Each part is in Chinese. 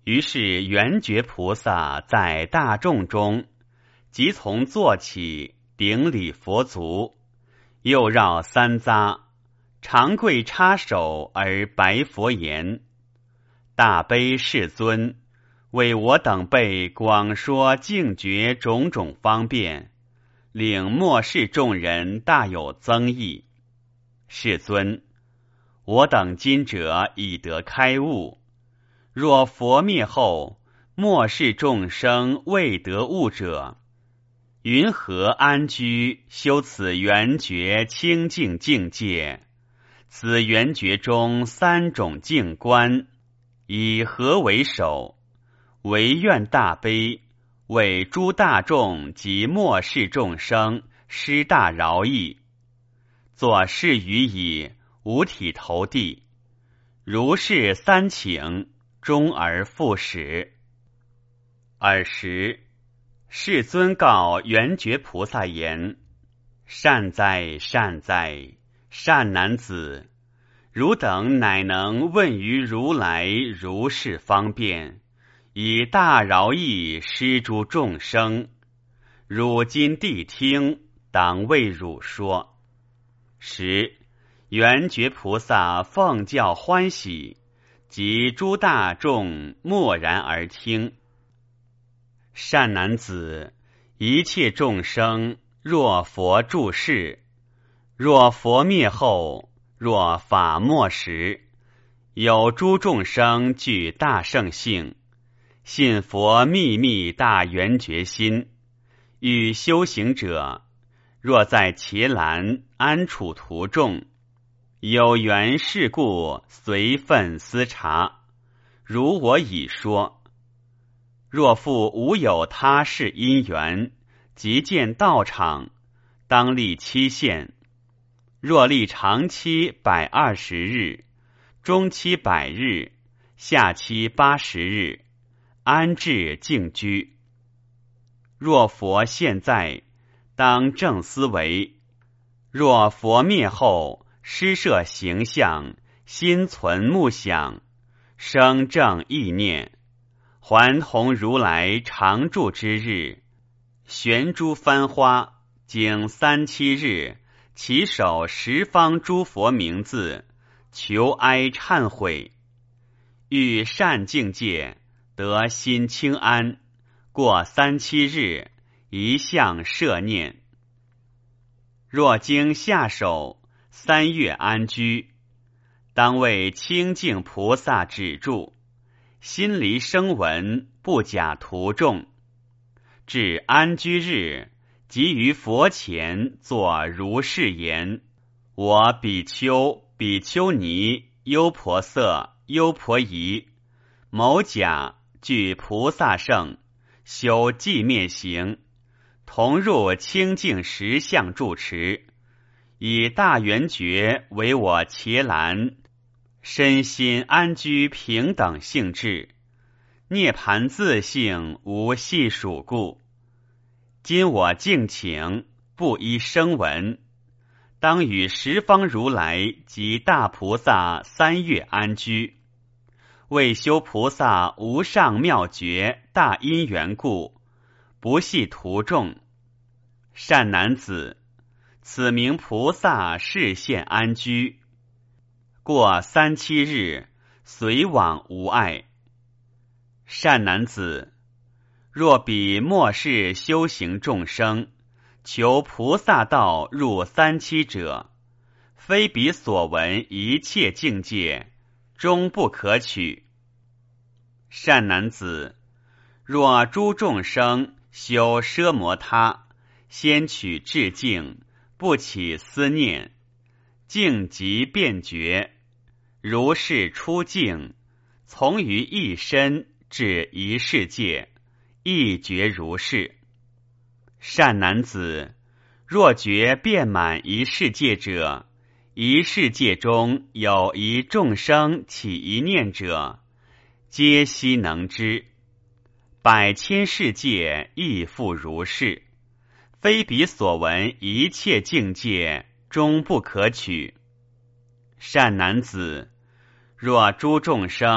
于是圆觉菩萨在大众中，即从坐起，顶礼佛足，又绕三匝，长跪插手而白佛言：大悲世尊，为我等辈广说净觉种种方便，令末世众人大有增益。世尊，我等今者已得开悟，若佛灭后，末世众生未得悟者，云何安居修此圆觉清净境界？此圆觉中三种净观，以何为首？唯愿大悲，为诸大众及末世众生施大饶益。作是语已，五体投地，如是三请，终而复始。尔时，世尊告圆觉菩萨言：善哉，善哉，善男子！汝等乃能问于如来如是方便，以大饶益施诸众生。汝今谛听，当为汝说。时，圆觉菩萨奉教欢喜，及诸大众默然而听。善男子，一切众生若佛住世，若佛灭后，若法没时，有诸众生具大圣性，信佛秘密大圆觉心，欲修行者，若在伽蓝安处途众，有缘事故，随分思察。如我已说，若复无有他事因缘，即见道场，当立期限。若立长期120日，中期100日，下期80日，安置静居。若佛现在，当正思维；若佛灭后，施设形象，心存目想，生正意念，还弘如来常住之日，悬诸幡花，经3-7日，起手十方诸佛名字，求哀忏悔。欲善境界，得心清安，过3-7日，一向摄念。若经下手3月安居，当为清净菩萨止住，心离声闻，不假徒众。至安居日，即于佛前作如是言：我比丘、比丘尼、优婆塞、优婆夷，某甲具菩萨圣，修寂灭行，同入清净实相住持，以大圆觉为我伽蓝，身心安居平等性质，涅盘自性无细数故。今我敬请，不依声闻，当与十方如来及大菩萨3月安居，为修菩萨无上妙觉大因缘故，不系徒众。善男子，此名菩萨示现安居，过3-7日，随往无碍。善男子，若彼末世修行众生，求菩萨道入3-7者，非彼所闻一切境界，终不可取。善男子，若诸众生修奢摩他，先取至静，不起思念，静即便觉，如是出境，从于一身至一世界，亦觉如是。善男子，若觉遍满一世界者，一世界中有一众生起一念者，皆悉能知。100千世界亦复如是，非彼所闻一切境界，终不可取。善男子，若诸众生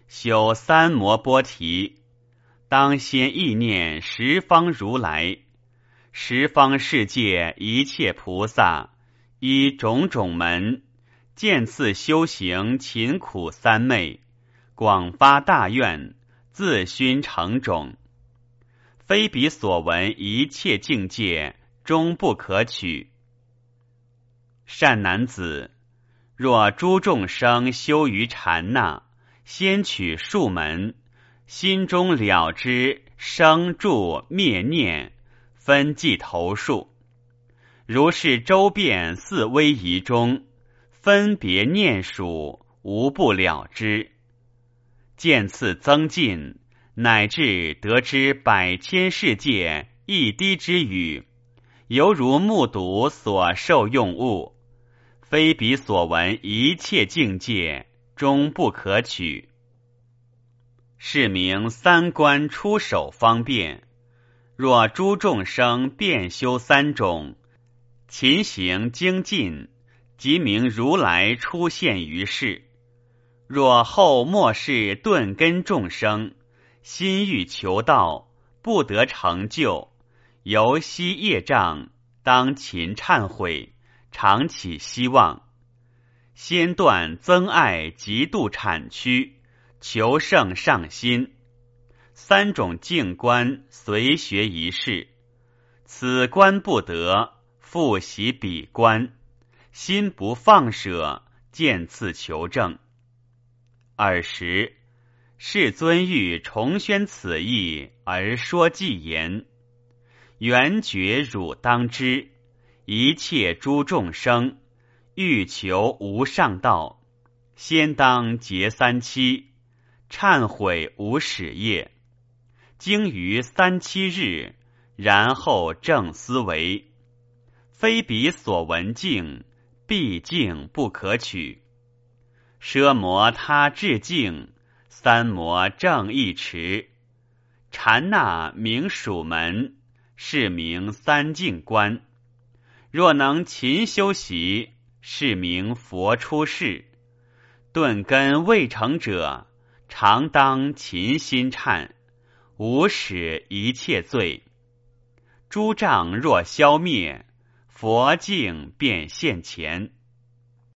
修三摩波提，当先意念十方如来，十方世界一切菩萨，依种种门，渐次修行勤苦三昧，广发大愿，自熏成种。非彼所闻一切境界，终不可取。善男子，若诸众生修于禅那，先取数门，心中了知生住灭念，分计头数。如是周遍四威仪中，分别念数，无不了之。渐次增进，乃至得知百千世界一滴之语，犹如目睹所受用物，非彼所闻一切境界，终不可取。是名三观出手方便。若诸众生遍修三种，勤行精进，即名如来出现于世。若后末世顿根众生，心欲求道，不得成就，由息业障，当勤忏悔，常起希望。先断增爱极度产区，求胜上心。三种静观随学一事，此观不得，复习彼观，心不放舍，渐次求证。尔时，世尊欲重宣此意，而说偈言：缘觉汝当知，一切诸众生，欲求无上道，先当结三七，忏悔无始业，经于3-7日，然后正思维。非彼所闻境，毕竟不可取。奢摩他智境，三摩正一持。禅那名属门，是名三净观。若能勤修习，是名佛出世。顿根未成者，常当勤心忏，无始一切罪。诸障若消灭，佛境便现前。